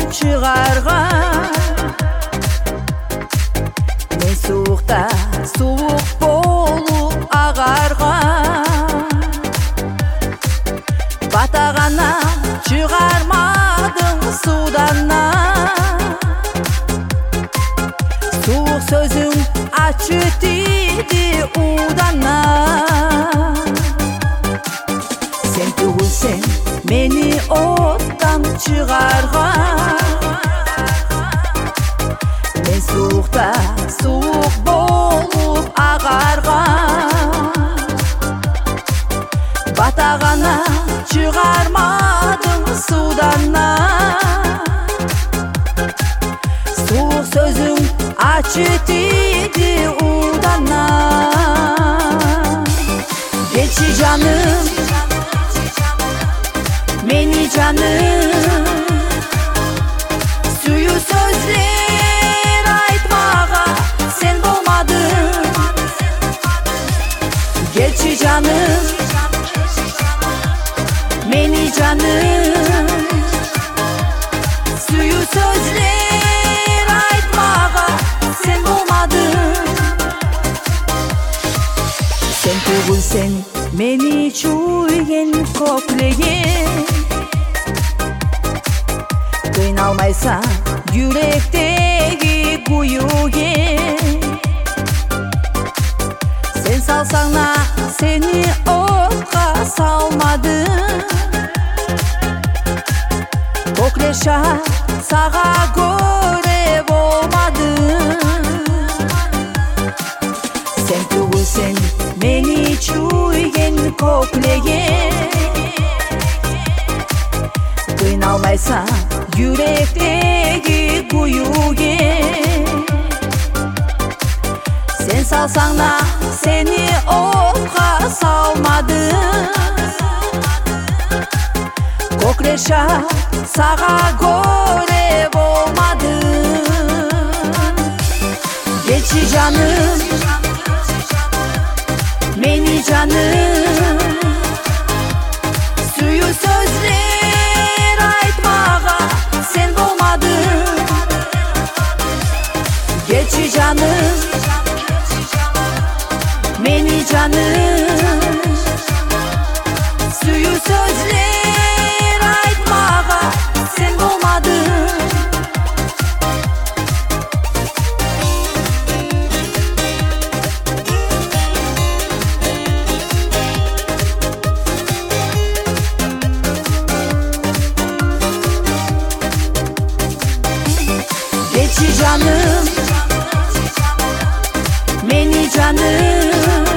чыгарган. Мен суукта суук болуп агарган. Бата гана чыгармадым сууданан. Суук сөзүң ачы тийди ууданан. Сен түгүлсең мени оттан чыгарган. Мен суукта суук болуп агарган. Бата гана чыгармадым сууданан. Суук сөзүң ачы тийди ууданан. Келчи жаным, мени жаным, сүйүү сөздөр айтмага сен болмадың. Келчи жаным, мени жаным, сүйүү сөздөр айтмага сен болмадың. Сен түгүлсең мени чуйген көкрегим. Кыйналмайсаң жүректеги күйүүгө. Сен салсаң да сени отка салмадым. Көкреша сага көрө болмадым. Сен түгүлсең мени чуйген көкрегим. Кыйналмайсаң жүректеги күйүүгө. Сен салсаң да сени отка салмадым. Көкреша сага көрө болмадым. Келчи жаным, мени жаным, сүйүү сөздөр айтмага сен болмадың. Келчи жаным, мени жаным, сүйүү сөздөр айтмага сен болмадың. Келчи жаным, мени жаным,